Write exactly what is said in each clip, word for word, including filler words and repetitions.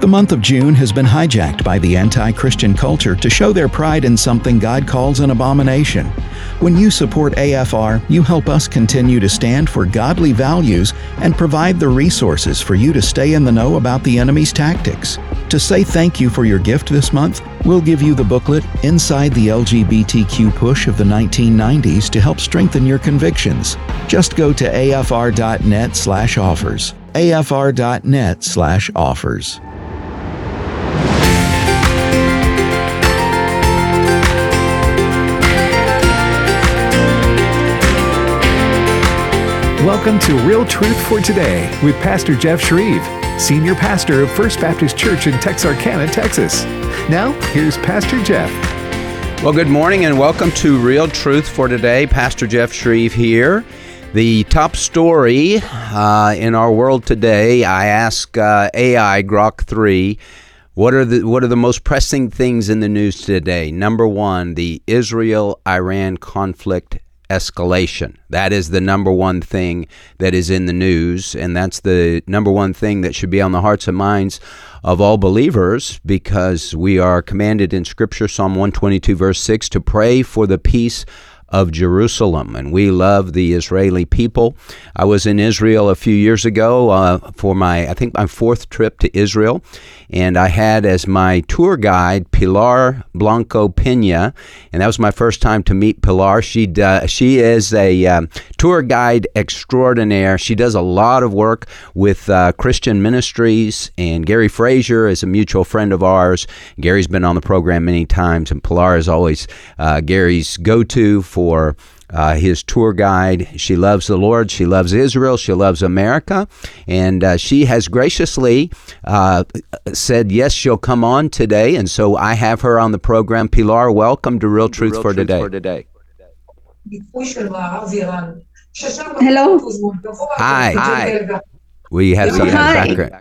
The month of June has been hijacked by the anti-Christian culture to show their pride in something God calls an abomination. When you support A F R, you help us continue to stand for godly values and provide the resources for you to stay in the know about the enemy's tactics. To say thank you for your gift this month, we'll give you the booklet Inside the L G B T Q Push of the nineteen nineties to help strengthen your convictions. Just go to afr.net slash offers. afr.net slash offers. Welcome to Real Truth for Today with Pastor Jeff Shreve, Senior Pastor of First Baptist Church in Texarkana, Texas. Now, here's Pastor Jeff. Well, good morning and welcome to Real Truth for Today. Pastor Jeff Shreve here. The top story uh, in our world today, I ask uh, A I Grok three, what are the what are the most pressing things in the news today? Number one, the Israel-Iran conflict escalation. That is the number one thing that is in the news, and that's the number one thing that should be on the hearts and minds of all believers, because we are commanded in Scripture, Psalm one twenty-two, verse six, to pray for the peace of Jerusalem, and we love the Israeli people. I was in Israel a few years ago uh, for my, I think my fourth trip to Israel, and I had as my tour guide Pilar Blanco Pena, and that was my first time to meet Pilar. She uh, she is a um, tour guide extraordinaire. She does a lot of work with uh, Christian ministries, and Gary Frazier is a mutual friend of ours. Gary's been on the program many times, and Pilar is always uh, Gary's go-to for for uh, his tour guide. She loves the Lord. She loves Israel. She loves America. And uh, she has graciously uh, said, yes, she'll come on today. And so I have her on the program. Pilar, welcome to Real Truth, Real for, Truth today. for Today. Hello. Hi. Hi. We have Hi. some background.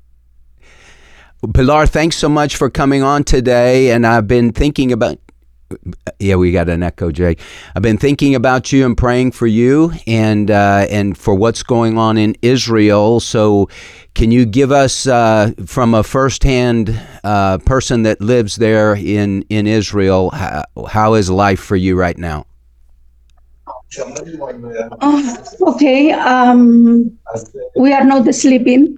Pilar, thanks so much for coming on today. And I've been thinking about Yeah, we got an echo, Jay. I've been thinking about you and praying for you and uh, and for what's going on in Israel. So can you give us, uh, from a firsthand uh, person that lives there in, in Israel, how, how is life for you right now? Oh, okay. Um, we are not sleeping.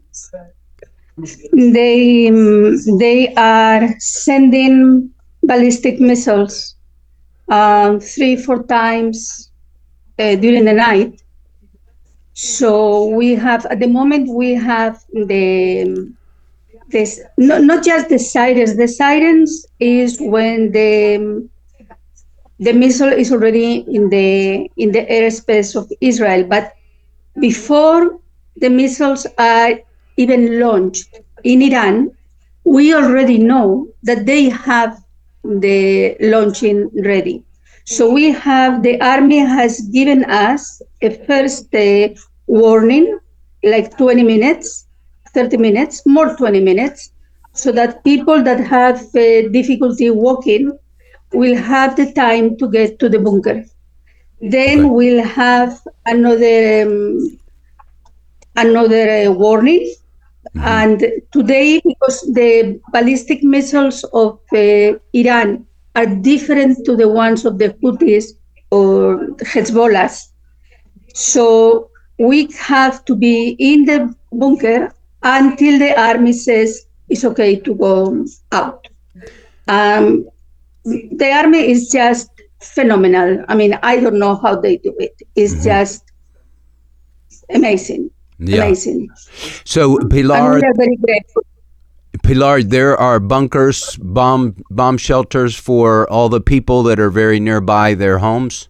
They, um, they are sending ballistic missiles uh, three, four times uh, during the night. So we have, at the moment, we have the, this, not, not just the sirens. The sirens is when the the missile is already in the in the airspace of Israel. But before the missiles are even launched in Iran, we already know that they have the launching ready. So we have, the army has given us a first uh, warning, like twenty minutes, thirty minutes, more twenty minutes, so that people that have uh, difficulty walking will have the time to get to the bunker. Then okay. we'll have another, um, another uh, warning. Mm-hmm. And today, because the ballistic missiles of uh, Iran are different to the ones of the Houthis or Hezbollah, so we have to be in the bunker until the army says it's okay to go out. Um, the army is just phenomenal. I mean, I don't know how they do it. It's mm-hmm. just amazing. Yeah. Amazing. So, Pilar, very grateful. Pilar, there are bunkers, bomb bomb shelters for all the people that are very nearby their homes?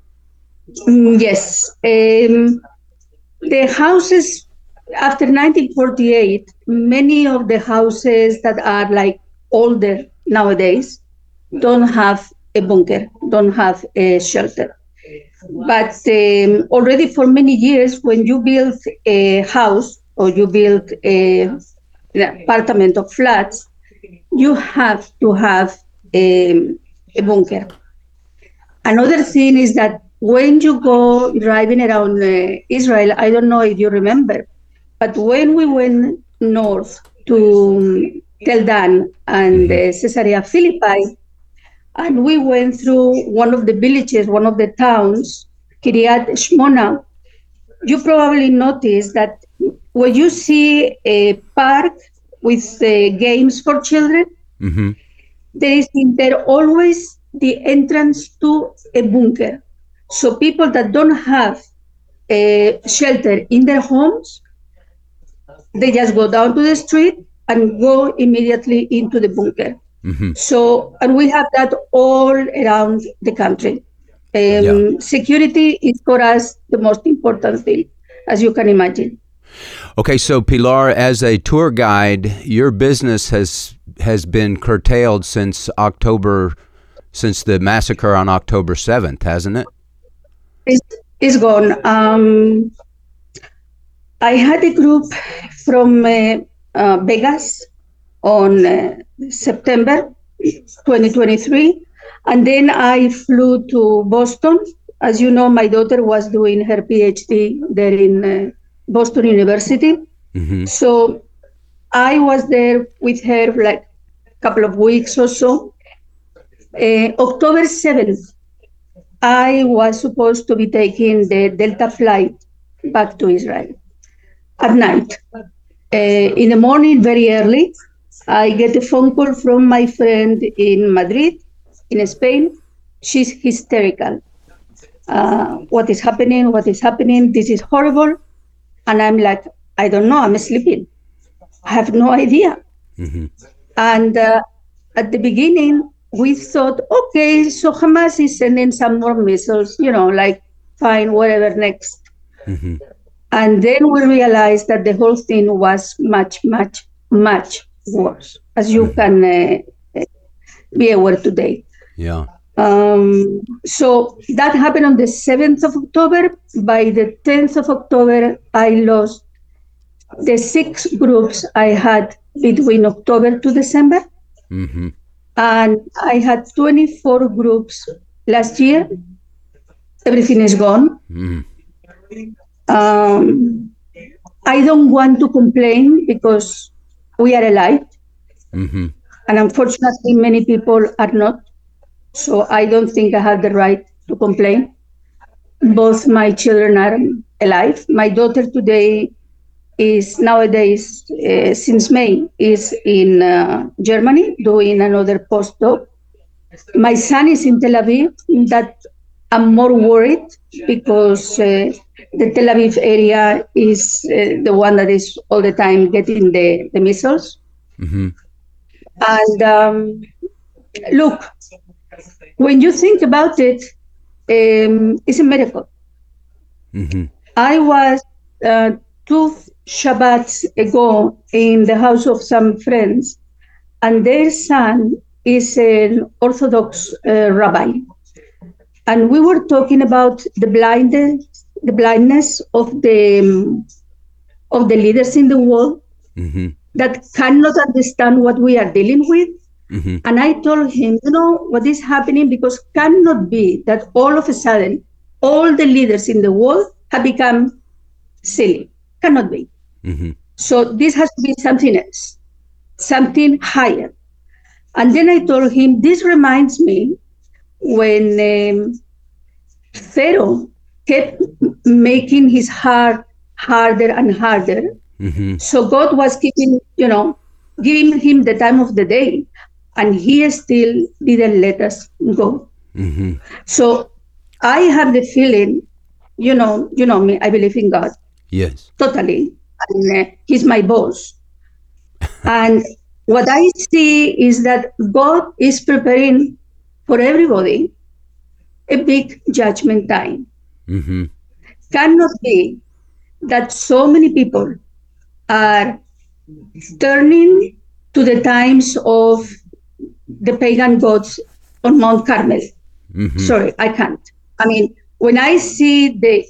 Yes. Um, the houses, after nineteen forty-eight, many of the houses that are like older nowadays don't have a bunker, don't have a shelter. But um, already for many years, when you build a house or you build a, an apartment or flats, you have to have a, a bunker. Another thing is that when you go driving around uh, Israel, I don't know if you remember, but when we went north to um, Tel Dan and Mhm. uh, Caesarea Philippi, and we went through one of the villages, one of the towns, Kiryat Shmona. You probably noticed that when you see a park with uh, games for children, Mhm. there is in there always the entrance to a bunker. So people that don't have a shelter in their homes, they just go down to the street and go immediately into the bunker. Mhm. So, and we have that all around the country. Yeah. Um, security is for us the most important thing, as you can imagine. Okay, so Pilar, as a tour guide, your business has has been curtailed since October, since the massacre on October seventh, hasn't it? It's, it's gone. Um, I had a group from uh, uh, Vegas on uh, September twenty twenty-three, and then I flew to Boston. As you know, my daughter was doing her PhD there in uh, Boston University. Mm-hmm. So I was there with her for like a couple of weeks or so. Uh, October seventh, I was supposed to be taking the Delta flight back to Israel at night. Uh, in the morning, very early, I get a phone call from my friend in Madrid, in Spain. She's hysterical. Uh, what is happening? What is happening? This is horrible. And I'm like, I don't know. I'm sleeping. I have no idea. Mm-hmm. And uh, at the beginning, we thought, okay, so Hamas is sending some more missiles, you know, like, fine, whatever, next. Mm-hmm. And then we realized that the whole thing was much, much, much worse, as you can uh, be aware today. Yeah. Um, so that happened on the seventh of October. By the tenth of October, I lost the six groups I had between October to December. Mm-hmm. And I had twenty-four groups last year. Everything is gone. Mm-hmm. Um, I don't want to complain because we are alive. Mm-hmm. And unfortunately, many people are not. So I don't think I have the right to complain. Both my children are alive. My daughter today is nowadays, uh, since May, is in uh, Germany doing another postdoc. My son is in Tel Aviv. That I'm more worried because uh, the Tel Aviv area is uh, the one that is all the time getting the, the missiles. Mm-hmm. And um, look, when you think about it, um, it's a miracle. Mm-hmm. I was uh, two Shabbats ago in the house of some friends, and their son is an Orthodox uh, rabbi. And we were talking about the blindness, the blindness of the um, of the leaders in the world Mm-hmm. that cannot understand what we are dealing with. Mm-hmm. And I told him, you know, what is happening, because cannot be that all of a sudden all the leaders in the world have become silly. Cannot be. Mm-hmm. So this has to be something else, something higher. And then I told him, this reminds me when um, Pharaoh kept making his heart harder and harder. Mm-hmm. So God was keeping, you know, giving him the time of the day, and he still didn't let us go. Mm-hmm. So I have the feeling, you know, you know me, I believe in God Yes. totally, and uh, he's my boss. And what I see is that God is preparing for everybody a big judgment time. Mm-hmm. Cannot be that so many people are turning to the times of the pagan gods on Mount Carmel. Mm-hmm. Sorry, I can't. I mean, when I see the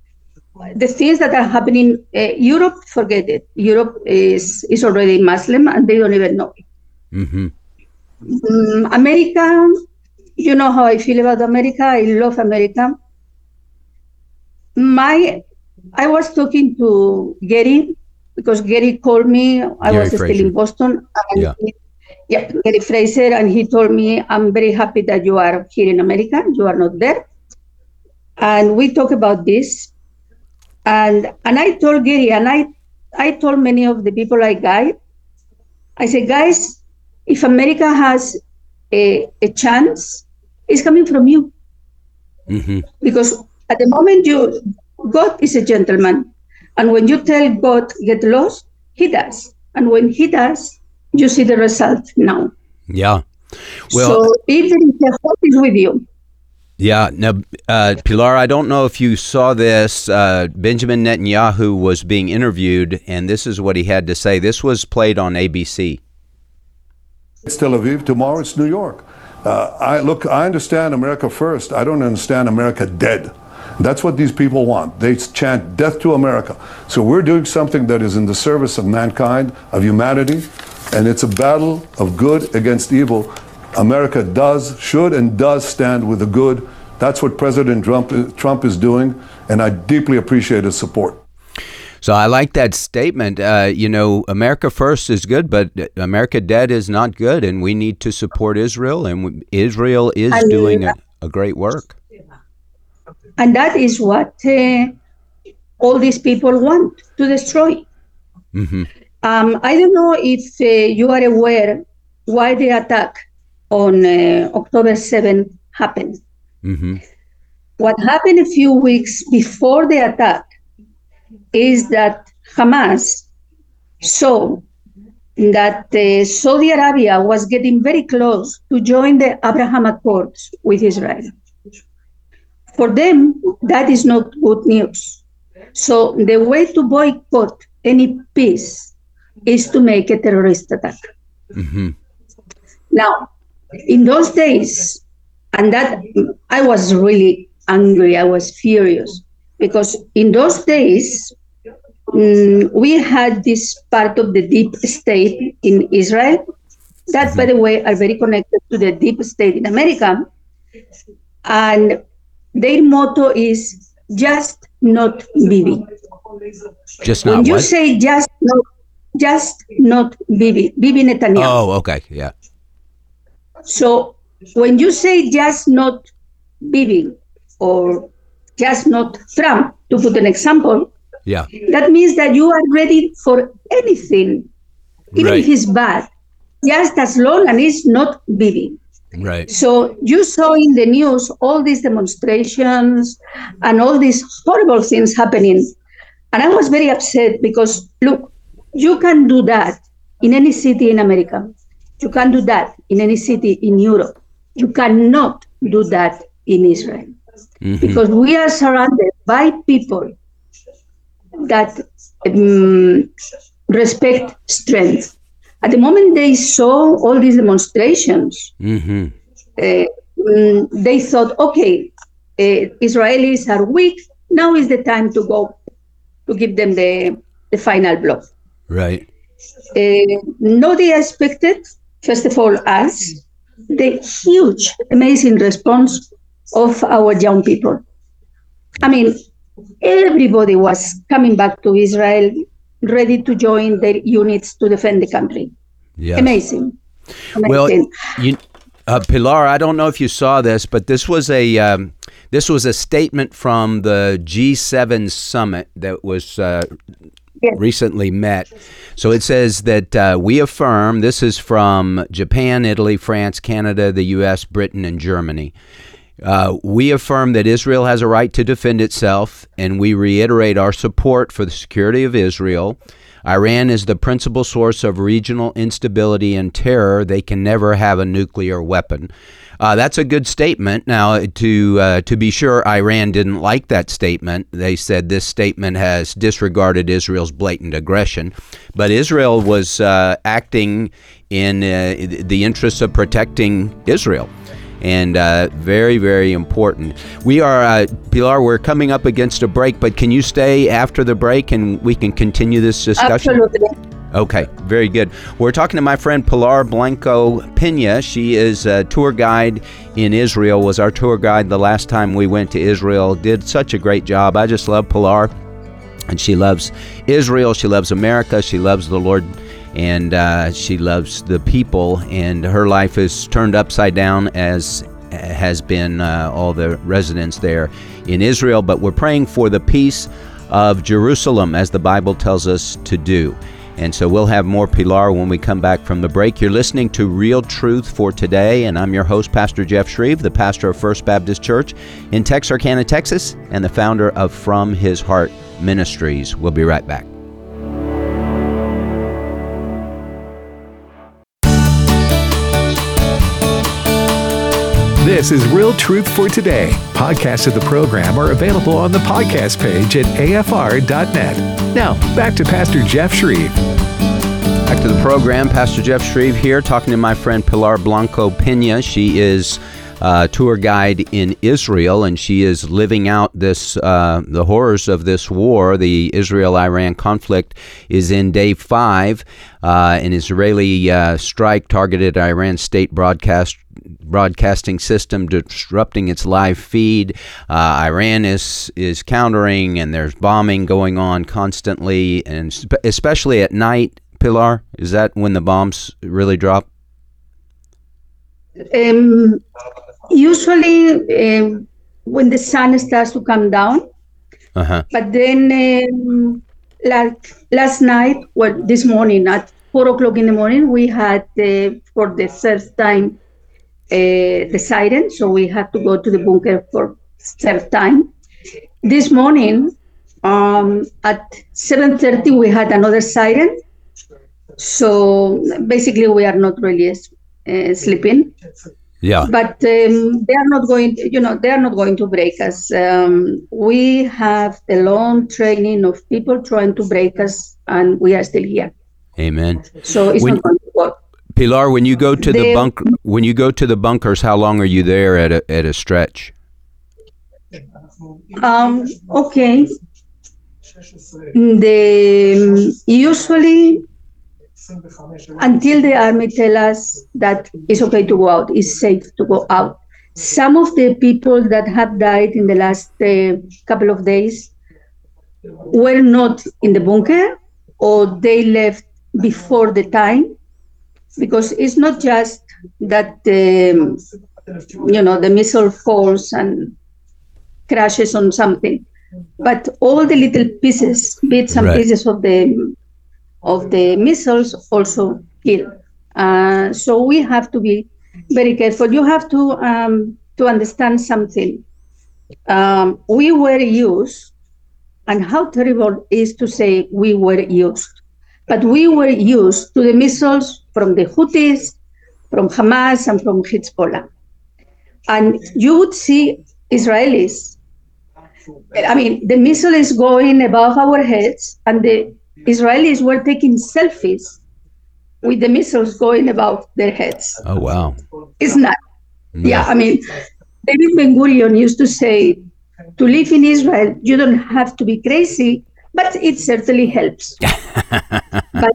the things that are happening, uh, Europe, forget it. Europe is is already Muslim, and they don't even know it. Mm-hmm. Um, America, you know how I feel about America. I love America. My, I was talking to Gary because Gary called me. I Gary was Fraser. still in Boston. And Yeah. he, yeah, Gary Fraser, and he told me, I'm very happy that you are here in America. You are not there. And we talked about this. And and I told Gary, and I, I told many of the people I guide, I said, guys, if America has a, a chance, it's coming from you. Mm-hmm. Because at the moment, you God is a gentleman. And when you tell God, get lost, he does. And when he does, you see the result now. Yeah. Well, so if there is a hope is with you. Yeah. Now, uh, Pilar, I don't know if you saw this. Uh, Benjamin Netanyahu was being interviewed, and this is what he had to say. This was played on A B C. It's Tel Aviv. Tomorrow it's New York. Uh, I look. I understand America first. I don't understand America dead. That's what these people want. They chant death to America. So we're doing something that is in the service of mankind, of humanity, and it's a battle of good against evil. America does, should, and does stand with the good. That's what President Trump, Trump is doing, and I deeply appreciate his support. So I like that statement. Uh, you know, America first is good, but America dead is not good, and we need to support Israel, and Israel is And, doing a, a great work. And that is what uh, all these people want to destroy. Mm-hmm. Um, I don't know if uh, you are aware why the attack on uh, October seventh happened. Mm-hmm. What happened a few weeks before the attack is that Hamas saw that uh, Saudi Arabia was getting very close to join the Abraham Accords with Israel. For them, that is not good news. So the way to boycott any peace is to make a terrorist attack. Mm-hmm. Now, in those days, and that I was really angry, I was furious, because in those days, um, we had this part of the deep state in Israel, that, by the way, are very connected to the deep state in America. And their motto is just not Bibi. Just not when you what? say just not, just not Bibi, Bibi Netanyahu. Oh, okay, yeah. So when you say just not Bibi or just not Trump, to put an example, Yeah. that means that you are ready for anything, even Right. if it's bad, just as long as it's not Bibi. Right. So you saw in the news all these demonstrations and all these horrible things happening. And I was very upset because, look, you can do that in any city in America. You can do that in any city in Europe. You cannot do that in Israel. Mm-hmm. Because we are surrounded by people that um, respect strength. At the moment they saw all these demonstrations, Mm-hmm. uh, um, they thought, okay, uh, Israelis are weak. Now is the time to go to give them the, the final blow. Right. Uh, nobody expected, first of all, us, the huge, amazing response of our young people. I mean, everybody was coming back to Israel, ready to join their units to defend the country. Yes. Amazing. Amazing. Well, you, uh, Pilar, I don't know if you saw this, but this was a um, this was a statement from the G seven summit that was uh, Yes. recently met. So it says that uh, we affirm, this is from Japan, Italy, France, Canada, the U S, Britain, and Germany. Uh, we affirm that Israel has a right to defend itself, and we reiterate our support for the security of Israel. Iran is the principal source of regional instability and terror. They can never have a nuclear weapon. Uh, that's a good statement. Now, to uh, to be sure, Iran didn't like that statement. They said this statement has disregarded Israel's blatant aggression. But Israel was uh, acting in uh, the interests of protecting Israel. And uh, very, very important. We are, uh, Pilar, we're coming up against a break, but can you stay after the break and we can continue this discussion? Absolutely. Okay, very good. We're talking to my friend Pilar Blanco Pena. She is a tour guide in Israel, was our tour guide the last time we went to Israel, did such a great job. I just love Pilar. And she loves Israel, she loves America, she loves the Lord, and uh, she loves the people, and her life is turned upside down, as has been uh, all the residents there in Israel. But we're praying for the peace of Jerusalem, as the Bible tells us to do. And so we'll have more Pilar when we come back from the break. You're listening to Real Truth for Today, and I'm your host, Pastor Jeff Shreve, the pastor of First Baptist Church in Texarkana, Texas, and the founder of From His Heart Ministries. We'll be right back. This is Real Truth for Today. Podcasts of the program are available on the podcast page at A F R dot net. Now, back to Pastor Jeff Shreve. Back to the program. Pastor Jeff Shreve here, talking to my friend Pilar Blanco Pena. She is a tour guide in Israel, and she is living out this uh, the horrors of this war. The Israel-Iran conflict is in day five. Uh, an Israeli uh, strike targeted Iran's state broadcast broadcasting system, disrupting its live feed. Uh, Iran is is countering, and there's bombing going on constantly, and spe- especially at night. Pilar, is that when the bombs really drop? Um, usually um, when the sun starts to come down, Uh-huh. but then um, like last night, well, this morning at four o'clock in the morning, we had uh, for the third time uh, the siren, so we had to go to the bunker for third time. This morning um, at seven thirty, we had another siren. So basically, we are not really uh, sleeping. Yeah. But um, they are not going to, you know, they are not going to break us. Um, we have a long training of people trying to break us, and we are still here. Amen. So it's When- not going to work. Pilar, when you go to the They- bunker, when you go to the bunkers, how long are you there at a at a stretch? Um, okay. The usually until the army tell us that it's okay to go out, it's safe to go out. Some of the people that have died in the last uh, couple of days were not in the bunker, or they left before the time, because it's not just that um, you know the missile falls and crashes on something, but all the little pieces, bits and Right. pieces of the of the missiles also kill. Uh, so we have to be very careful. You have to um, to understand something. Um, we were used, and how terrible it is to say we were used, but we were used to the missiles from the Houthis, from Hamas, and from Hezbollah. And you would see Israelis. I mean, the missile is going above our heads, and the Israelis were taking selfies with the missiles going above their heads. Oh, wow. It's not. Yeah, I mean, David Ben-Gurion used to say, to live in Israel, you don't have to be crazy, but it certainly helps. but,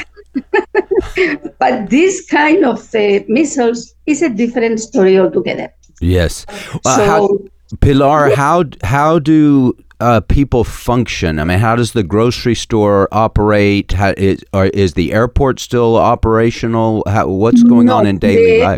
but this kind of uh, missiles is a different story altogether. Yes. Uh, So- how, Pilar, how how do uh, people function? I mean, how does the grocery store operate? How, is, or is the airport still operational? How, what's going No, on in daily the, life?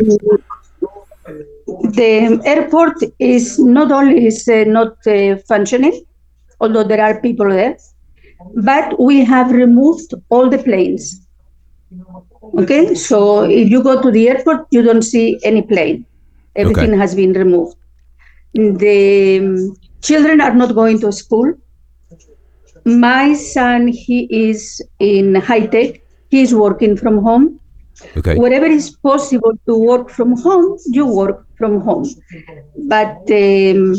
The airport is not only is uh, not uh, functioning, although there are people there, but we have removed all the planes. Okay, so if you go to the airport, you don't see any plane. Everything Okay. has been removed. The um, children are not going to school. My son, he is in high tech. He is working from home. Okay. Wherever is possible to work from home, you work from home. But um,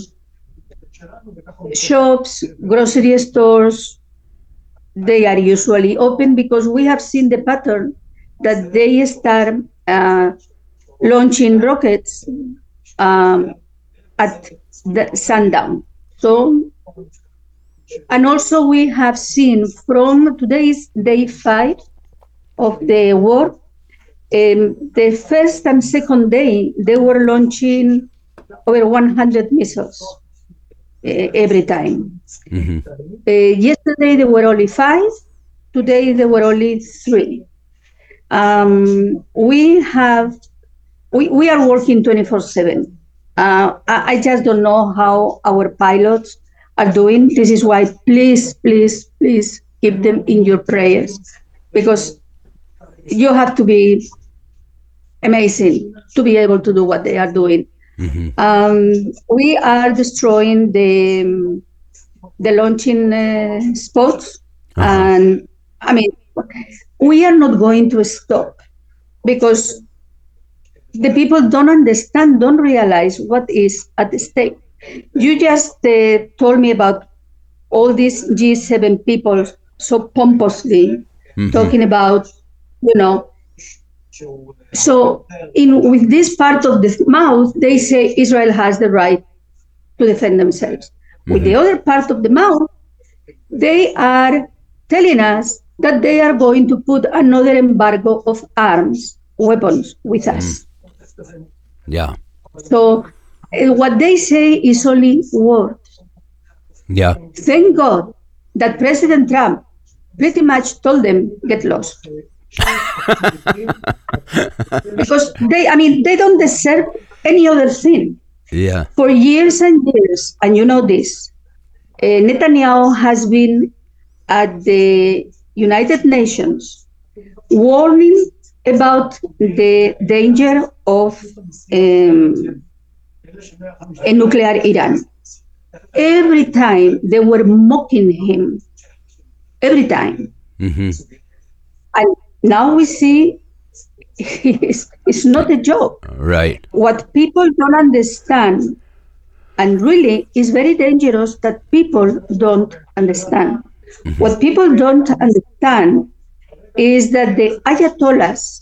shops, grocery stores, they are usually open, because we have seen the pattern that they start uh, launching rockets um, at the sundown. So, and also we have seen from today's day five of the war, um, the first and second day, they were launching over one hundred missiles. uh, every time. Mm-hmm. Uh, yesterday there were only five. Today there were only three. Um, we have we, we are working twenty-four seven. Uh, I, I just don't know how our pilots are doing. This is why please, please, please keep them in your prayers, because you have to be amazing to be able to do what they are doing. Mm-hmm. Um, we are destroying the the launching uh, spots, Uh-huh. and I mean, we are not going to stop because the people don't understand, don't realize what is at stake. You just uh, told me about all these G seven people so pompously Mm-hmm. talking about, you know. So in with this part of the mouth, they say Israel has the right to defend themselves. Mm-hmm. With the other part of the mouth, they are telling us that they are going to put another embargo of arms, weapons with us. Mm. Yeah. So uh, what they say is only words. Yeah. Thank God that President Trump pretty much told them, get lost. Because they, I mean, they don't deserve any other thing. Yeah. For years and years, and you know this, uh, Netanyahu has been at the United Nations warning about the danger of um, a nuclear Iran. Every time they were mocking him, every time. Mm-hmm. And now we see it's, it's not a joke. Right. What people don't understand, and really is very dangerous that people don't understand. Mm-hmm. What people don't understand is that the Ayatollahs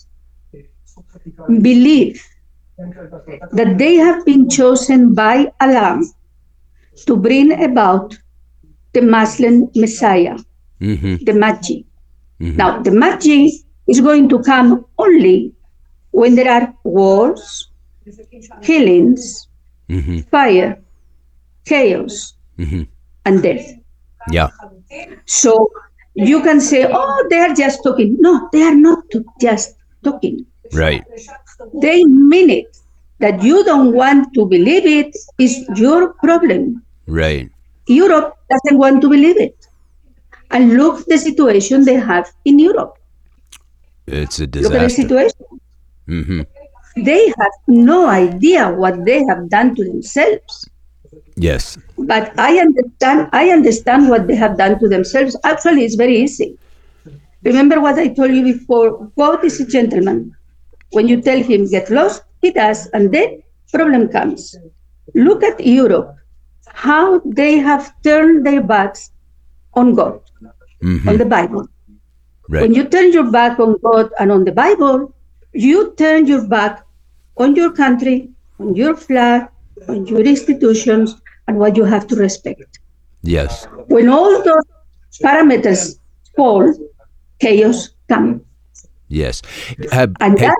believe that they have been chosen by Allah to bring about the Muslim Messiah, Mm-hmm. the Mahdi. Mm-hmm. Now, the Mahdi is going to come only when there are wars, killings, Mm-hmm. fire, chaos, Mm-hmm. and death. Yeah. So you can say, oh, they are just talking. No, they are not just talking. Right. They mean it. That you don't want to believe it is your problem. Right. Europe doesn't want to believe it. And look the situation they have in Europe. It's a Look at the disaster. situation. Mm-hmm. They have no idea what they have done to themselves. Yes. But I understand, I understand what they have done to themselves. Actually, it's very easy. Remember what I told you before, God is a gentleman. When you tell him get lost, he does, and then problem comes. Look at Europe, how they have turned their backs on God, Mm-hmm. on the Bible. Right. When you turn your back on God and on the Bible, you turn your back on your country, on your flag, on your institutions, and what you have to respect. Yes. When all those parameters fall, chaos comes. Yes. Uh, And hey, that,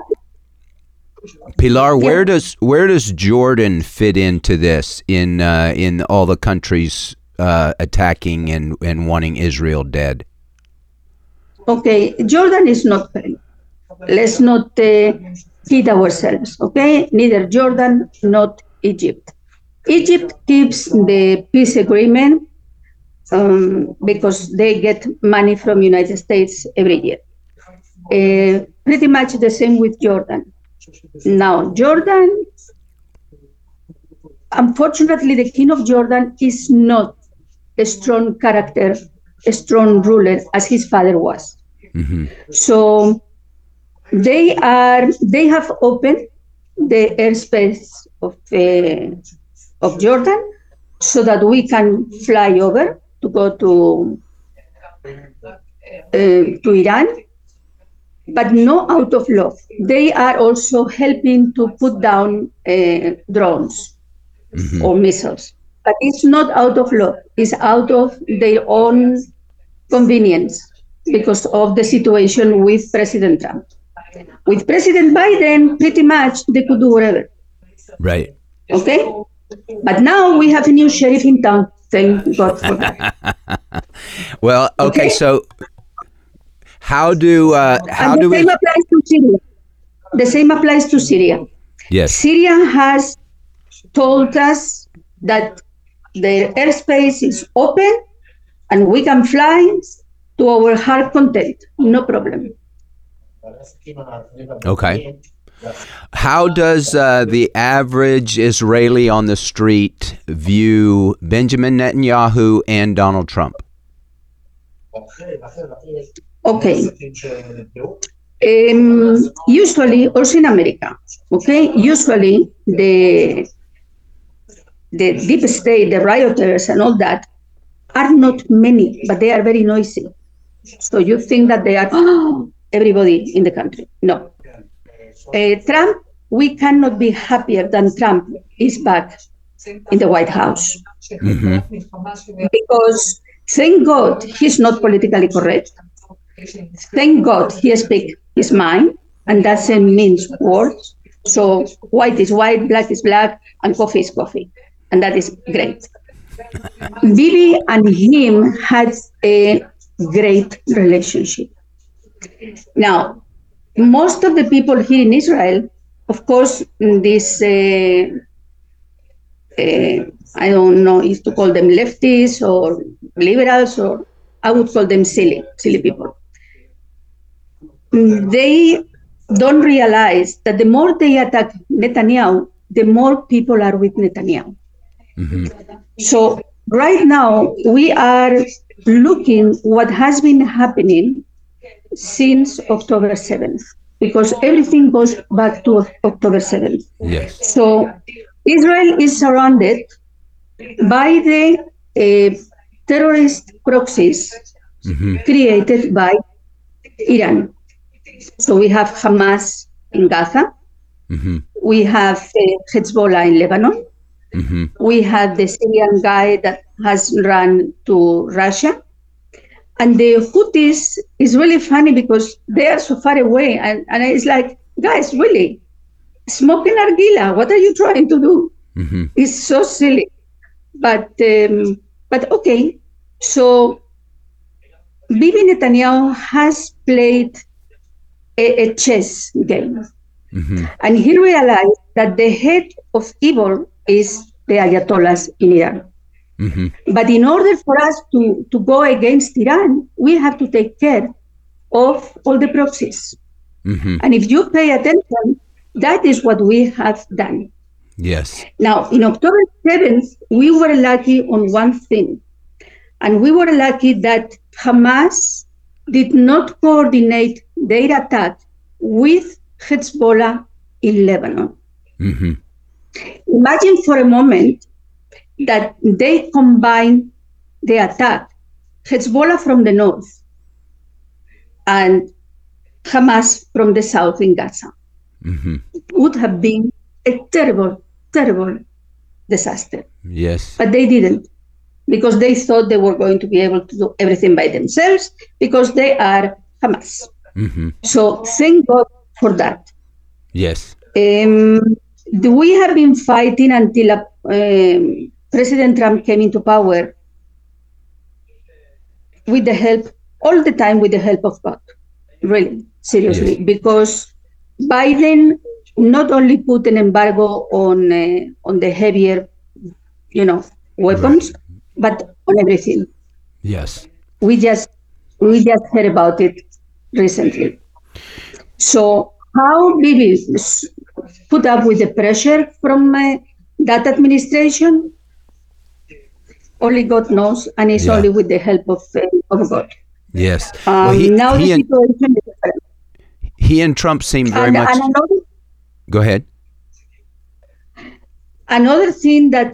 Pilar, where Yeah. does where does Jordan fit into this in uh, in all the countries uh, attacking and, and wanting Israel dead? okay, Jordan is not friend. Let's not uh, kid ourselves, okay? Neither Jordan, not Egypt. Egypt keeps the peace agreement um, because they get money from United States every year. Uh, pretty much the same with Jordan. Now, Jordan, unfortunately, the king of Jordan is not a strong character, a strong ruler as his father was. Mm-hmm. So they are they have opened the airspace of uh, of Jordan so that we can fly over to go to uh, to Iran, but no out of love. They are also helping to put down uh, drones Mm-hmm. or missiles, but it's not out of love. It's out of their own convenience because of the situation with President Trump. With President Biden, pretty much they could do whatever. Right. Okay? But now we have a new sheriff in town. Thank God for that. Well, okay, Okay. so how do uh, how and the do same we? applies to Syria. The same applies to Syria. Yes. Syria has told us that their airspace is open and we can fly to our heart content. No problem. Okay. How does uh, the average Israeli on the street view Benjamin Netanyahu and Donald Trump? Okay. Um, usually, also in America, okay, usually the the deep state, the rioters and all that are not many, but they are very noisy. So you think that they are oh, everybody in the country. No. Uh, Trump, we cannot be happier than Trump is back in the White House. Mm-hmm. Because thank God he's not politically correct. Thank God he speaks his mind and doesn't mince words. So white is white, black is black, and coffee is coffee. And that is great. Bibi and him had a great relationship. Now, most of the people here in Israel, of course, this, uh, uh, I don't know if to call them leftists or liberals, or I would call them silly, silly people. They don't realize that the more they attack Netanyahu, the more people are with Netanyahu. Mm-hmm. So right now we are looking what has been happening since October seventh, because everything goes back to October seventh. Yes. So Israel is surrounded by the uh, terrorist proxies Mm-hmm. created by Iran. So we have Hamas in Gaza, Mm-hmm. we have uh, Hezbollah in Lebanon, Mm-hmm. we have the Syrian guy that has run to Russia. And the Houthis is really funny because they are so far away. And, and it's like, guys, really, smoking argila, what are you trying to do? Mm-hmm. It's so silly. But, um, but okay, so Bibi Netanyahu has played a, a chess game. Mm-hmm. And he realized that the head of evil is the Ayatollahs in Iran. Mm-hmm. But in order for us to, to go against Iran, we have to take care of all the proxies. Mm-hmm. And if you pay attention, that is what we have done. Yes. Now, in October seventh, we were lucky on one thing. And we were lucky that Hamas did not coordinate their attack with Hezbollah in Lebanon. Mm-hmm. Imagine for a moment that they combine the attack, Hezbollah from the north and Hamas from the south in Gaza. Mm-hmm. It would have been a terrible, terrible disaster. Yes. But they didn't, because they thought they were going to be able to do everything by themselves because they are Hamas. Mm-hmm. So thank God for that. Yes. Um, we have been fighting until uh, um, President Trump came into power with the help, all the time with the help of God, really, seriously, Yes. because Biden not only put an embargo on uh, on the heavier, you know, weapons, but on everything. Yes. We just we just heard about it recently. So how Bibi s- put up with the pressure from uh, that administration? Only God knows, and it's Yeah. only with the help of uh, of God. Yes. Um, well, he, now he the and situation is different. he and Trump seem very And, much. and another, Go ahead. another thing that,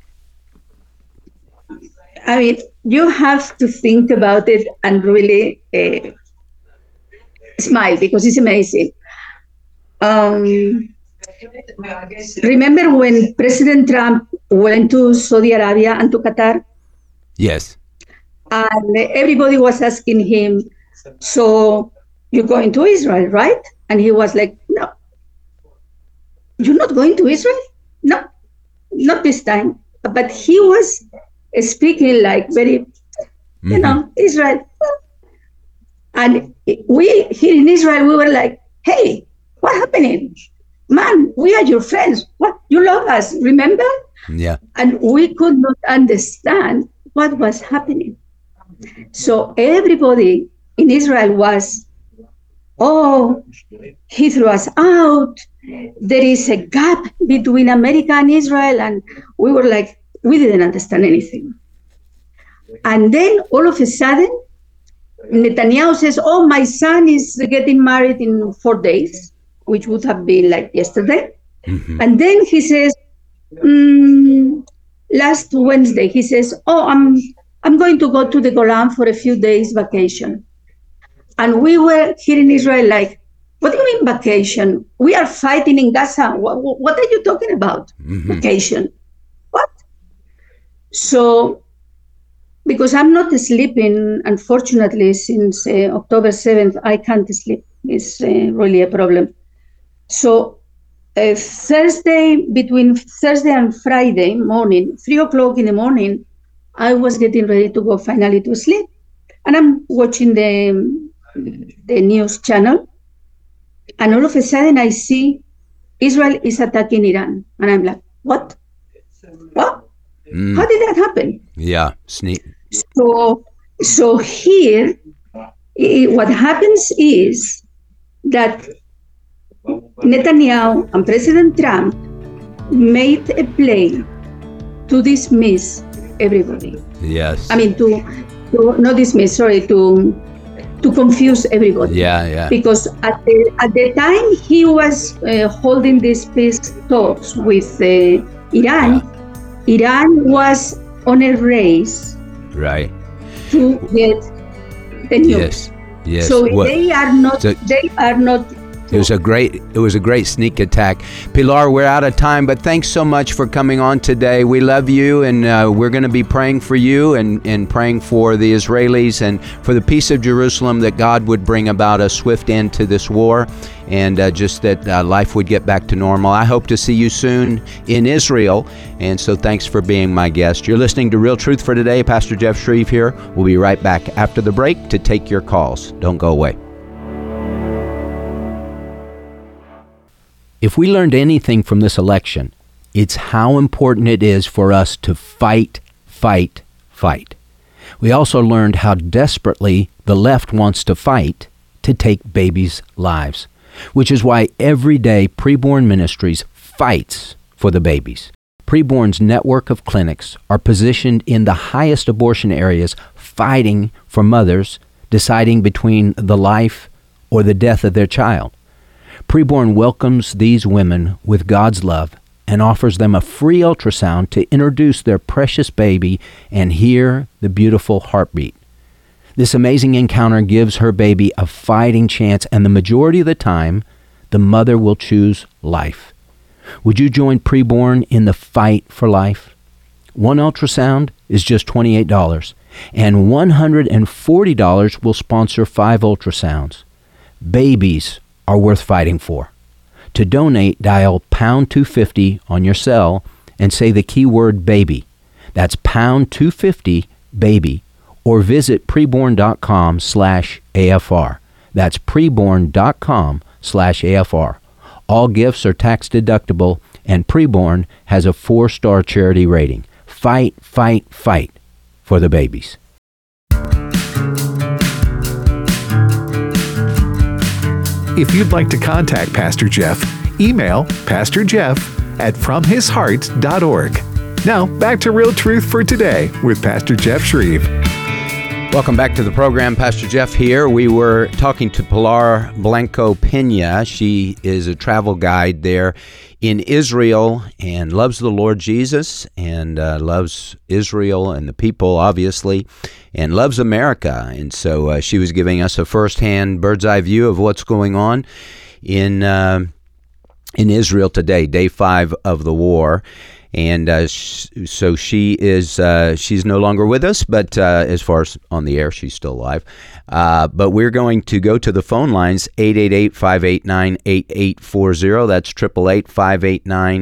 I mean, you have to think about it and really uh, smile because it's amazing. Um, remember when President Trump went to Saudi Arabia and to Qatar? Yes. And everybody was asking him, so you're going to Israel, right? And he was like, no. You're not going to Israel? No. not this time, but he was speaking like very, mm-hmm. you know, Israel. And we here in Israel, we were like, hey, what happening? Man, we are your friends. What? You love us, remember? Yeah. And we could not understand what was happening. So everybody in Israel was, oh, he threw us out. There is a gap between America and Israel. And we were like, we didn't understand anything. And then all of a sudden, Netanyahu says, oh, my son is getting married in four days, which would have been like yesterday. Mm-hmm. And then he says, mm, last Wednesday, he says, oh, I'm I'm going to go to the Golan for a few days vacation. And we were here in Israel like, what do you mean vacation? We are fighting in Gaza. What, what are you talking about? Mm-hmm. Vacation. What? So, because I'm not sleeping, unfortunately, since uh, October seventh, I can't sleep. It's uh, really a problem. So uh, Thursday, between Thursday and Friday morning, three o'clock in the morning, I was getting ready to go finally to sleep. And I'm watching the, the news channel. And all of a sudden I see Israel is attacking Iran. And I'm like, what? What? Mm. How did that happen? Yeah, sneak. So, so here, it, what happens is that Netanyahu and President Trump made a play to dismiss everybody. Yes. I mean, to, to not dismiss, sorry, to to confuse everybody. Yeah, yeah. Because at the, at the time he was uh, holding these peace talks with uh, Iran, yeah. Iran was on a race right. to get the nukes. Yes, yes. So well, they are not, so, they are not It was a great it was a great sneak attack. Pilar, we're out of time, but thanks so much for coming on today. We love you, and uh, we're going to be praying for you and, and praying for the Israelis and for the peace of Jerusalem, that God would bring about a swift end to this war, and uh, just that uh, life would get back to normal. I hope to see you soon in Israel, and so thanks for being my guest. You're listening to Real Truth for Today. Pastor Jeff Shreve here. We'll be right back after the break to take your calls. Don't go away. If we learned anything from this election, it's how important it is for us to fight, fight, fight. We also learned how desperately the left wants to fight to take babies' lives, which is why every day Preborn Ministries fights for the babies. Preborn's network of clinics are positioned in the highest abortion areas, fighting for mothers deciding between the life or the death of their child. Preborn welcomes these women with God's love and offers them a free ultrasound to introduce their precious baby and hear the beautiful heartbeat. This amazing encounter gives her baby a fighting chance, and the majority of the time, the mother will choose life. Would you join Preborn in the fight for life? One ultrasound is just twenty-eight dollars, and one hundred forty dollars will sponsor five ultrasounds. Babies are worth fighting for. To donate, dial pound two fifty on your cell and say the keyword baby. That's pound two fifty baby, or visit preborn.com slash AFR. That's preborn.com slash AFR. All gifts are tax deductible, and Preborn has a four-star charity rating. Fight, fight, fight for the babies. If you'd like to contact Pastor Jeff, email pastor jeff at from his heart dot org. Now, back to Real Truth for Today with Pastor Jeff Shreve. Welcome back to the program. Pastor Jeff here. We were talking to Pilar Blanco Pena. She is a travel guide there in Israel and loves the Lord Jesus and uh, loves Israel and the people, obviously, and loves America. And so uh, she was giving us a firsthand bird's eye view of what's going on in uh, in Israel today, day five of the war. And uh, sh- so she is, uh, she's no longer with us, but uh, as far as on the air, she's still alive. Uh, but we're going to go to the phone lines, eight eight eight, five eight nine, eight eight four zero. That's eight eight eight, five eight nine,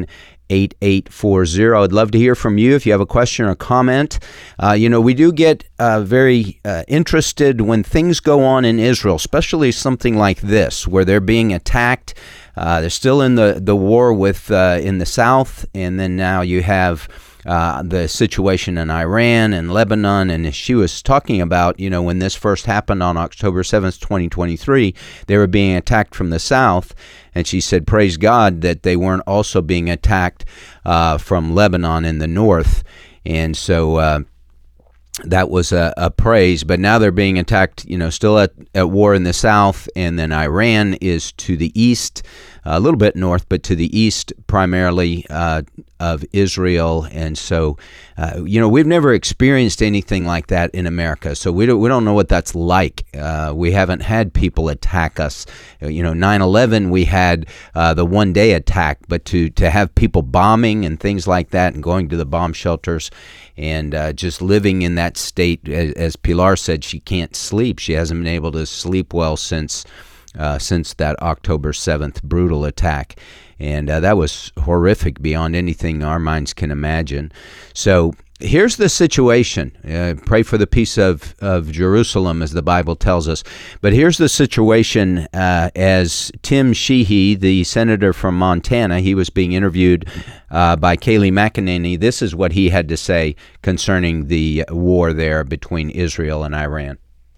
eight eight four zero. I'd love to hear from you if you have a question or comment. Uh, you know, we do get uh, very uh, interested when things go on in Israel, especially something like this, where they're being attacked. Uh, they're still in the, the war with uh, in the south, and then now you have Uh, the situation in Iran and Lebanon. And she was talking about, you know, when this first happened on October seventh, twenty twenty-three, they were being attacked from the south. And she said, praise God that they weren't also being attacked uh, from Lebanon in the north. And so uh, that was a, a praise. But now they're being attacked, you know, still at, at war in the south. And then Iran is to the east, a little bit north, but to the east primarily uh, of Israel. And so, uh, you know, we've never experienced anything like that in America. So we don't, we don't know what that's like. Uh, we haven't had people attack us. You know, nine eleven, we had uh, the one-day attack, but to, to have people bombing and things like that and going to the bomb shelters and uh, just living in that state, as, as Pilar said, she can't sleep. She hasn't been able to sleep well since Uh, since that October seventh brutal attack. And uh, that was horrific beyond anything our minds can imagine. So here's the situation. Uh, pray for the peace of, of Jerusalem, as the Bible tells us. But here's the situation uh, as Tim Sheehy, the senator from Montana, he was being interviewed uh, by Kayleigh McEnany. This is what he had to say concerning the war there between Israel and Iran.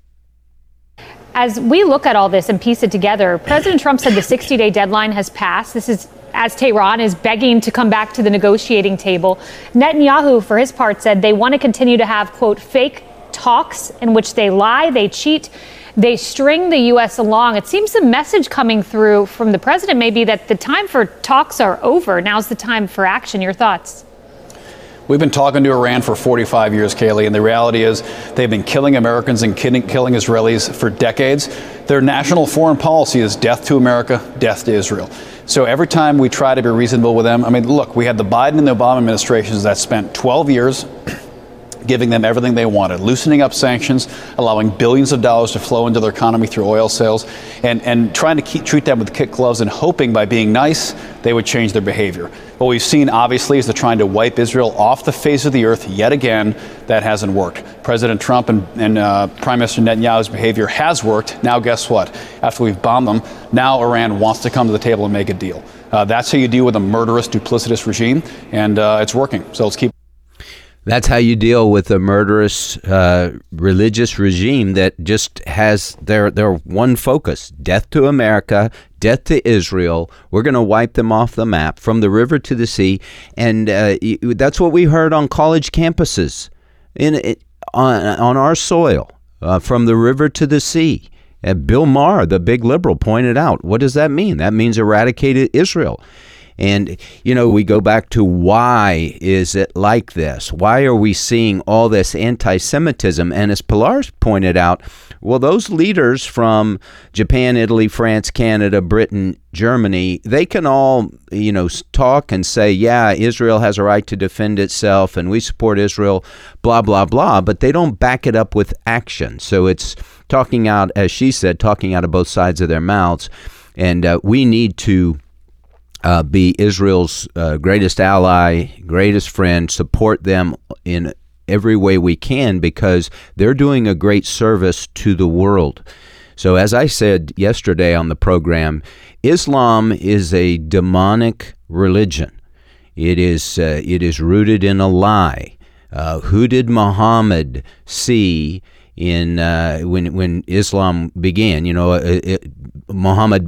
As we look at all this and piece it together, President Trump said the sixty-day deadline has passed. This is as Tehran is begging to come back to the negotiating table. Netanyahu, for his part, said they want to continue to have, quote, fake talks in which they lie, they cheat, they string the U S along. It seems the message coming through from the president may be that the time for talks are over. Now's the time for action. Your thoughts? We've been talking to Iran for forty-five years, Kayleigh, and the reality is they've been killing Americans and killing, killing Israelis for decades. Their national foreign policy is death to America, death to Israel. So every time we try to be reasonable with them, I mean, look, we had the Biden and the Obama administrations that spent twelve years giving them everything they wanted, loosening up sanctions, allowing billions of dollars to flow into their economy through oil sales, and, and trying to keep, treat them with kid gloves and hoping by being nice, they would change their behavior. What we've seen, obviously, is they're trying to wipe Israel off the face of the earth yet again. That hasn't worked. President Trump and, and uh, Prime Minister Netanyahu's behavior has worked. Now, guess what? After we've bombed them, now Iran wants to come to the table and make a deal. Uh, that's how you deal with a murderous, duplicitous regime, and uh, it's working. So let's keep. That's how you deal with a murderous uh, religious regime that just has their their one focus: death to America, death to Israel. We're going to wipe them off the map from the river to the sea, and uh, that's what we heard on college campuses in on on our soil, uh, from the river to the sea. Uh, Bill Maher, the big liberal, pointed out. What does that mean? That means eradicate Israel. And, you know, we go back to why is it like this? Why are we seeing all this anti-Semitism? And as Pilar pointed out, well, those leaders from Japan, Italy, France, Canada, Britain, Germany, they can all, you know, talk and say, yeah, Israel has a right to defend itself and we support Israel, blah, blah, blah, but they don't back it up with action. So it's talking out, as she said, talking out of both sides of their mouths. And uh, we need to Uh, be Israel's uh, greatest ally, greatest friend, support them in every way we can, because they're doing a great service to the world. So as I said yesterday on the program, Islam is a demonic religion. It is uh, it is rooted in a lie. Uh, who did Muhammad see in uh, when when Islam began? You know, it, it, Muhammad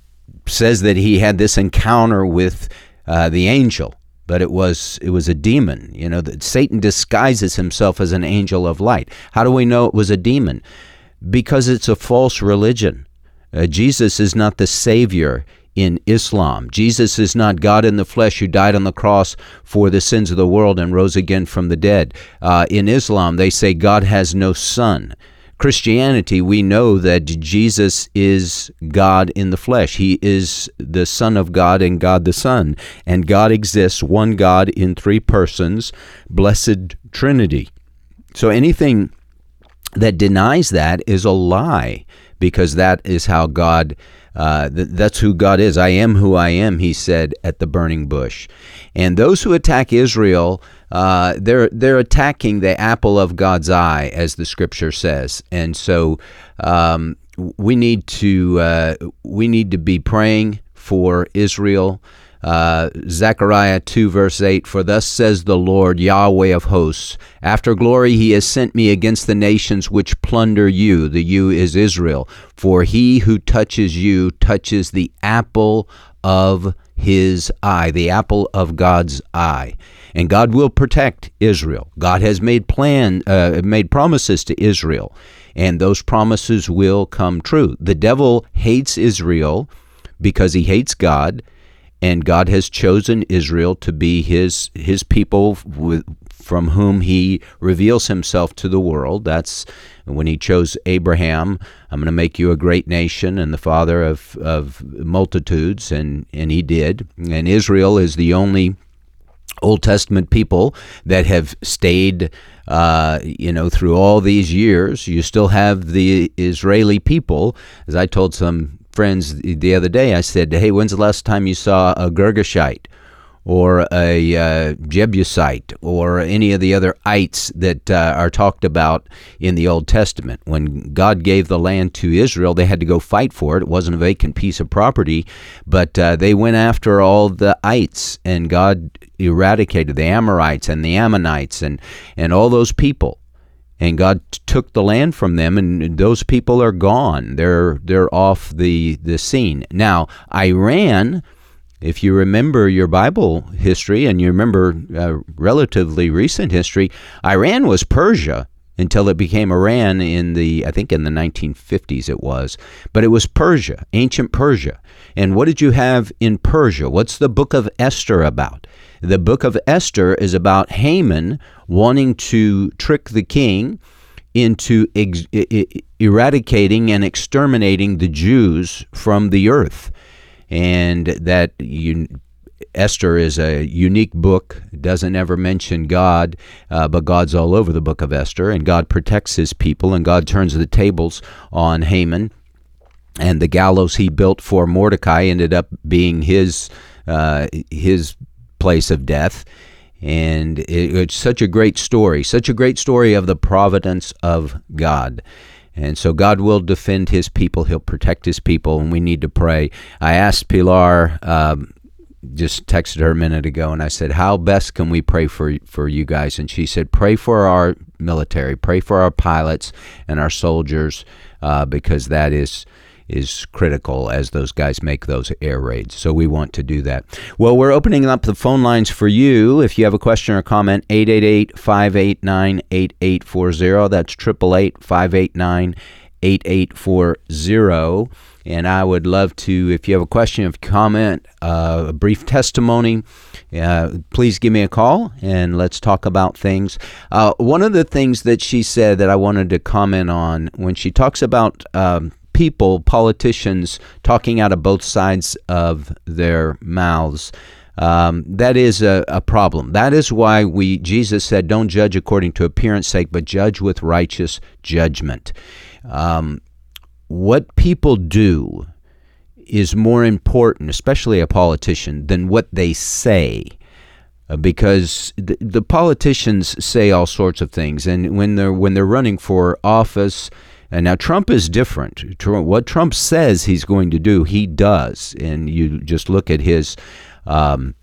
says that he had this encounter with uh, the angel, but it was it was a demon. You know, that Satan disguises himself as an angel of light. How do we know it was a demon? Because it's a false religion. Uh, Jesus is not the Savior in Islam. Jesus is not God in the flesh who died on the cross for the sins of the world and rose again from the dead. Uh, in Islam, they say God has no son. Christianity, we know that Jesus is God in the flesh. He is the Son of God and God the Son. And God exists, one God in three persons, blessed Trinity. So anything that denies that is a lie, because that is how God Uh, th- that's who God is. I am who I am, he said at the burning bush. And those who attack Israel, uh, they're they're attacking the apple of God's eye, as the scripture says. And so um, we need to uh, we need to be praying for Israel. Uh, Zechariah two verse eight, for thus says the Lord, Yahweh of hosts, after glory he has sent me against the nations which plunder you. The you is Israel. For he who touches you touches the apple of his eye, the apple of God's eye. And God will protect Israel. God has made plan, uh, made promises to Israel, and those promises will come true. The devil hates Israel because he hates God, and God has chosen Israel to be his his people with, from whom he reveals himself to the world. That's when he chose Abraham. I'm going to make you a great nation and the father of, of multitudes, and, and he did. And Israel is the only Old Testament people that have stayed, uh, you know, through all these years. You still have the Israeli people. As I told some friends the other day, I said, hey, when's the last time you saw a Girgashite or a uh, Jebusite or any of the other ites that uh, are talked about in the Old Testament? When God gave the land to Israel, they had to go fight for it. It wasn't a vacant piece of property, but uh, they went after all the ites, and God eradicated the Amorites and the Ammonites and, and all those people. And God took the land from them, and those people are gone. They're they're off the, the scene. Now, Iran, if you remember your Bible history and you remember uh, relatively recent history, Iran was Persia until it became Iran in the, I think in the nineteen fifties it was. But it was Persia, ancient Persia. And what did you have in Persia? What's the book of Esther about? The book of Esther is about Haman wanting to trick the king into ex- eradicating and exterminating the Jews from the earth. And that you, Esther is a unique book, doesn't ever mention God, uh, but God's all over the book of Esther, and God protects his people, and God turns the tables on Haman. And the gallows he built for Mordecai ended up being his uh, his place of death. And it, it's such a great story, such a great story of the providence of God. And so God will defend his people. He'll protect his people, and we need to pray. I asked Pilar, um, just texted her a minute ago, and I said, how best can we pray for for you guys? And she said, pray for our military, pray for our pilots and our soldiers, uh, because that is is critical as those guys make those air raids. So we want to do that. Well, we're opening up the phone lines for you. If you have a question or comment, eight eight eight, five eight nine, eight eight four zero. That's eight eight eight, five eight nine, eight eight four zero. And I would love to, if you have a question, if you comment, uh, a brief testimony, uh, please give me a call and let's talk about things. Uh, one of the things that she said that I wanted to comment on, when she talks about um, people, politicians, talking out of both sides of their mouths, um, that is a, a problem. That is why we Jesus said, don't judge according to appearance sake, but judge with righteous judgment. Um, what people do is more important, especially a politician, than what they say. Uh, because the, the politicians say all sorts of things, and when they're when they're running for office, and now Trump is different. Trump, what Trump says he's going to do, he does, and you just look at his um,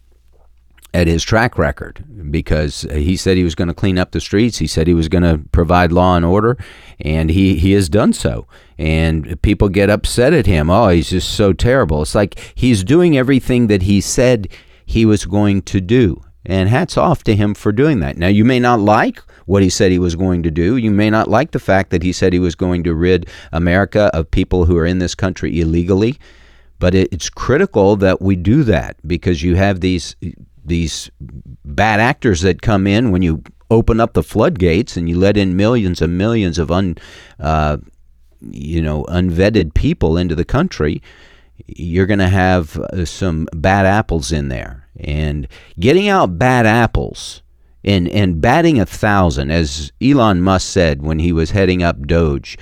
at his track record, because he said he was going to clean up the streets. He said he was going to provide law and order, and he, he has done so. And people get upset at him. Oh, he's just so terrible. It's like he's doing everything that he said he was going to do. And hats off to him for doing that. Now, you may not like what he said he was going to do. You may not like the fact that he said he was going to rid America of people who are in this country illegally. But it, it's critical that we do that, because you have these these bad actors that come in when you open up the floodgates and you let in millions and millions of un, uh, you know, unvetted people into the country. You're going to have uh, some bad apples in there. And getting out bad apples and, and batting a thousand, as Elon Musk said when he was heading up Doge,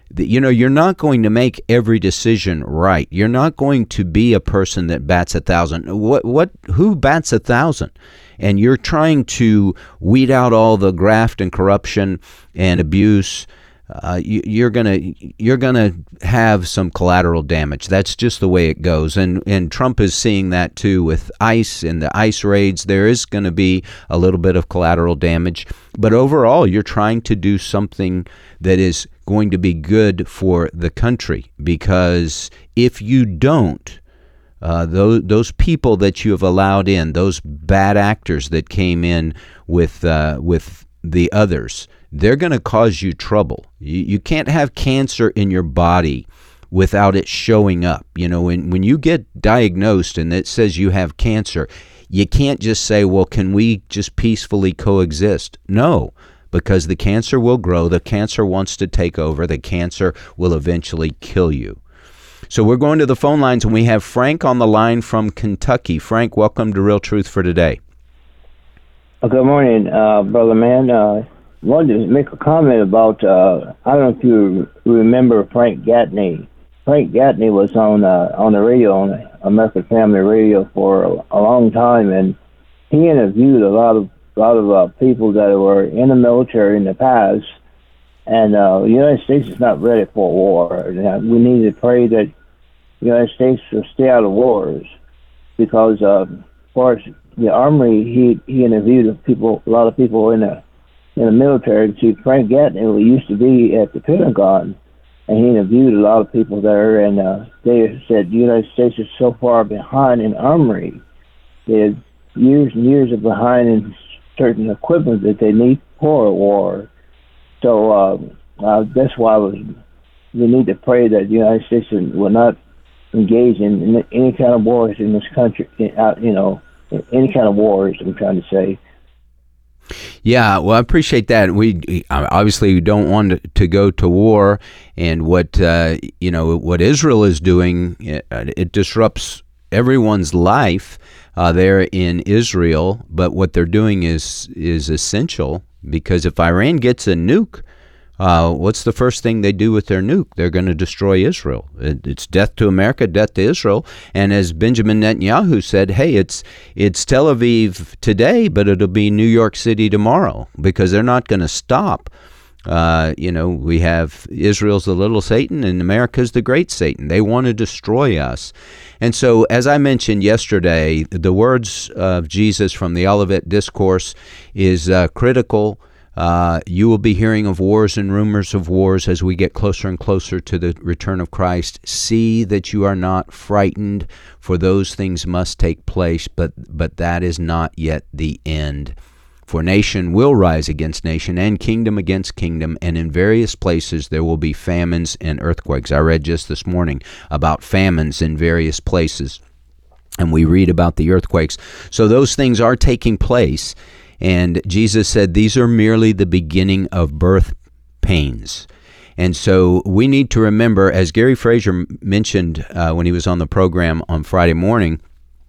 you know, you're not going to make every decision right. You're not going to be a person that bats a thousand. What, what, who bats a thousand? And you're trying to weed out all the graft and corruption and abuse. Uh, you, you're gonna you're gonna have some collateral damage. That's just the way it goes, and and Trump is seeing that too with ICE and the ICE raids. There is going to be a little bit of collateral damage, but overall, you're trying to do something that is going to be good for the country. Because if you don't, uh, those those people that you have allowed in, those bad actors that came in with uh, with the others, they're going to cause you trouble. You, you can't have cancer in your body without it showing up. You know, when, when you get diagnosed and it says you have cancer, you can't just say, well, can we just peacefully coexist? No, because the cancer will grow. The cancer wants to take over. The cancer will eventually kill you. So we're going to the phone lines, and we have Frank on the line from Kentucky. Frank, welcome to Real Truth for Today. Good morning, uh, brother man. Uh, wanted to make a comment about, uh, I don't know if you remember Frank Gatney. Frank Gatney was on uh, on the radio, on American Family Radio for a, a long time, and he interviewed a lot of a lot of uh, people that were in the military in the past, and uh, the United States is not ready for war. We need to pray that the United States will stay out of wars, because uh, as far as the Armory, he he interviewed people, a lot of people in the in the military. See, Frank Gatney, who used to be at the Pentagon, and he interviewed a lot of people there, and uh, they said the United States is so far behind in Armory. They're years and years of behind in certain equipment that they need for a war. So uh, uh, that's why we need to pray that the United States will not engage in, in any kind of wars in this country, out, you know, any kind of wars, I'm trying to say. Yeah, well, I appreciate that. We obviously we don't want to go to war, and what uh, you know, what Israel is doing, it, it disrupts everyone's life uh, there in Israel. But what they're doing is is essential, because if Iran gets a nuke, Uh, what's the first thing they do with their nuke? They're going to destroy Israel. It, it's death to America, death to Israel. And as Benjamin Netanyahu said, hey, it's it's Tel Aviv today, but it'll be New York City tomorrow, because they're not going to stop. Uh, you know, we have Israel's the little Satan and America's the great Satan. They want to destroy us. And so, as I mentioned yesterday, the words of Jesus from the Olivet Discourse is uh, critical. Uh, you will be hearing of wars and rumors of wars as we get closer and closer to the return of Christ. See that you are not frightened, for those things must take place, but but that is not yet the end. For nation will rise against nation, and kingdom against kingdom, and in various places there will be famines and earthquakes. I read just this morning about famines in various places, and we read about the earthquakes. So those things are taking place. And Jesus said these are merely the beginning of birth pains. And so we need to remember, as Gary Frazier mentioned uh, when he was on the program on Friday morning,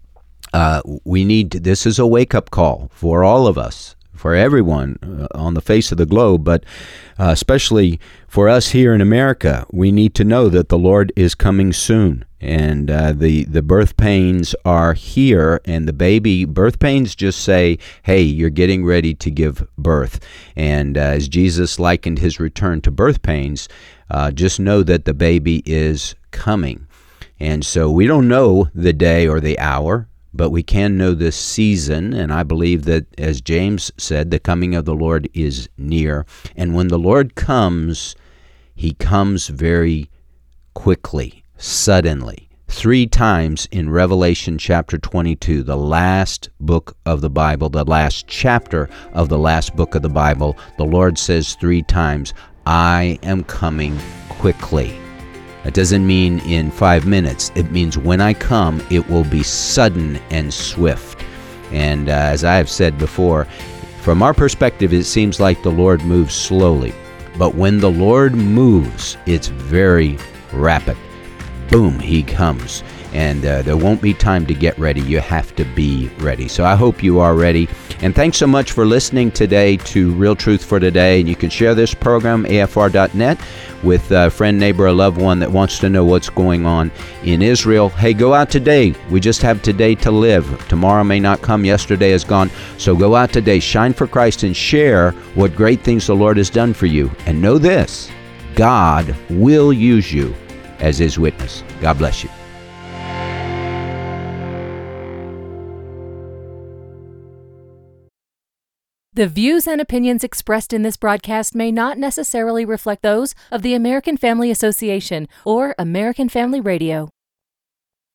uh, we need to, this is a wake-up call for all of us, for everyone uh, on the face of the globe, but uh, especially for us here in America. We need to know that the Lord is coming soon. And uh, the, the birth pains are here, and the baby birth pains just say, hey, you're getting ready to give birth. And uh, as Jesus likened his return to birth pains, uh, just know that the baby is coming. And so we don't know the day or the hour, but we can know this season. And I believe that, as James said, the coming of the Lord is near. And when the Lord comes, he comes very quickly. Suddenly. Three times in Revelation chapter twenty-two, the last book of the Bible, the last chapter of the last book of the Bible, the Lord says three times, I am coming quickly. That doesn't mean in five minutes. It means when I come, it will be sudden and swift. And uh, as I have said before, from our perspective, it seems like the Lord moves slowly. But when the Lord moves, it's very rapid. Boom, he comes. And uh, there won't be time to get ready. You have to be ready. So I hope you are ready. And thanks so much for listening today to Real Truth for Today. And you can share this program, A F R dot net, with a friend, neighbor, or loved one that wants to know what's going on in Israel. Hey, go out today. We just have today to live. Tomorrow may not come. Yesterday is gone. So go out today, shine for Christ, and share what great things the Lord has done for you. And know this, God will use you as His witness. God bless you. The views and opinions expressed in this broadcast may not necessarily reflect those of the American Family Association or American Family Radio.